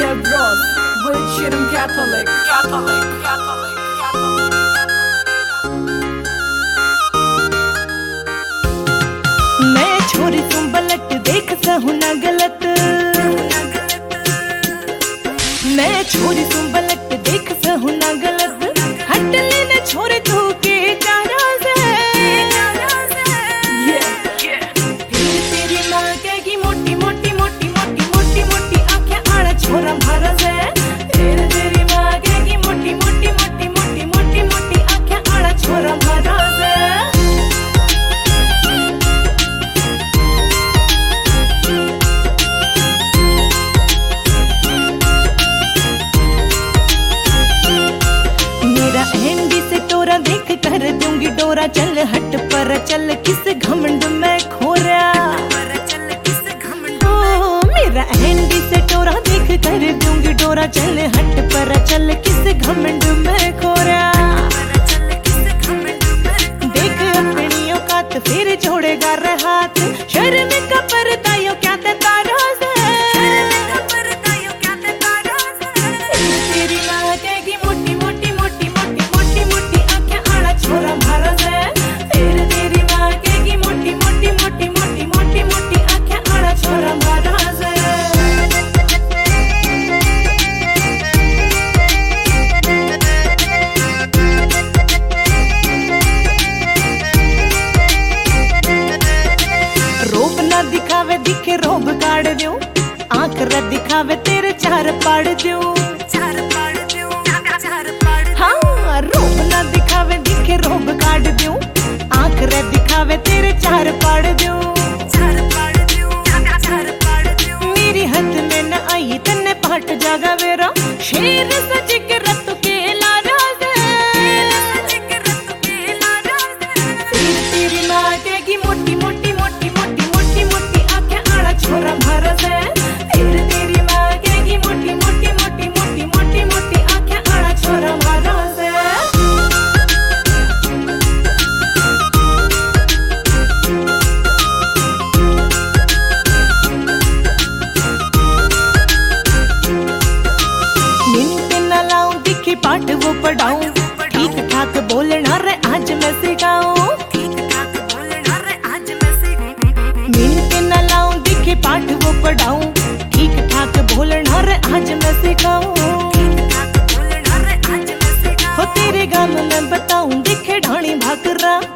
Red Rose, Wiltshire Catholic. मैं छोरी तू बलट देख सहू ना गलत, मैं छोरी तू बलट देख सहू ना गलत, हट लेने छोरे तू के चारा से। फिर तेरी माँ कहेगी मोटी मोटी मोटी मोटी मोटी मोटी आँखें आड़ा छोरा भरा से। फिर तेरी माँ कहेगी मोटी मोटी मोटी मोटी मोटी मोटी आँखें आड़ा छोरा भरा से। एंडी से तोरा देख कर दूंगी डोरा, चल हट पर चल किस घमंड में खोरा। मेरा एंडी से तोरा देख कर दूंगी डोरा, चल हट पर चल किस घमंड में खोरा। देख अपनी औकात फिर छोड़ेगा हाथ, शर्म का पर्दा यो क्या ते तारा से। तेरी माँ कहेगी मोटी मोटी मोटी मोटी मोटी मोटी आँखें आड़ा छोरा भरा से। फिर तेरी माँ कहेगी मोटी मोटी मोटी मोटी मोटी मोटी आँखें आड़ा छोरा भरा से। रोब ना दिखावे दिखे रोब काढ़ दूं, आँख र दिखावे तेरे चार पाड़ दूं। हाँ रोब ना दिखावे दिखे रोब काढ़ दूं, आँख रे दिखावे तेरे चार पाड़ दूं। मेरी हद में न आई तन्ने पाट जागा वेरा, शेर सच के रत्तु के लारा से। तेरी माँ कहेगी मोटी मोटी मोटी मोटी मोटी मोटी आँखें आड़ा छोरा भरा से। फिर तेरी माँ कहेगी मोटी मोटी मोटी मोटी मोटी मोटी आँखें आड़ा छोरा भरा से। मिनट न लाऊं दिखी पाठ वो पढ़ाऊं, ठीक ठाक बोलना रे आज मैं सिखाऊं। मिनट न लाऊं दिखी पाठ वो पढ़ाऊं, ठीक ठाक बोलना रे आज मैं सिखाऊं। हो तेरे गाम में बताऊं दिखे ढाणी भाकरा,